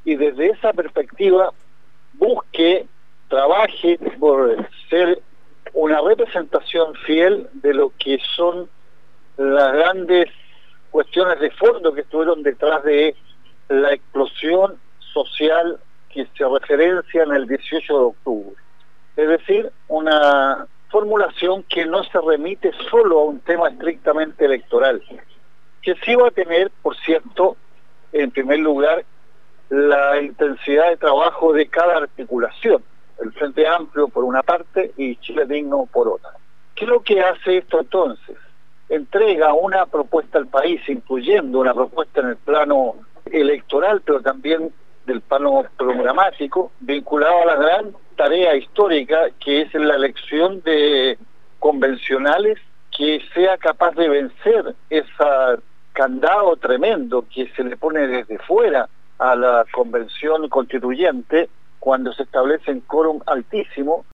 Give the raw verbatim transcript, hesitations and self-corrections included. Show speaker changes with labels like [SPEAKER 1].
[SPEAKER 1] y desde esa perspectiva busque, trabaje por ser una representación fiel de lo que son las grandes cuestiones de fondo que estuvieron detrás de la explosión social que se referencia en el dieciocho de octubre. Es decir, una formulación que no se remite solo a un tema estrictamente electoral, que sí va a tener, por cierto, en primer lugar, la intensidad de trabajo de cada articulación, el Frente Amplio por una parte y Chile Digno por otra. ¿Qué es lo que hace esto entonces? Entrega una propuesta al país, incluyendo una propuesta en el plano electoral, pero también del plano programático, vinculado a la gran tarea histórica que es la elección de convencionales que sea capaz de vencer ese candado tremendo que se le pone desde fuera a la convención constituyente cuando se establece en quórum altísimo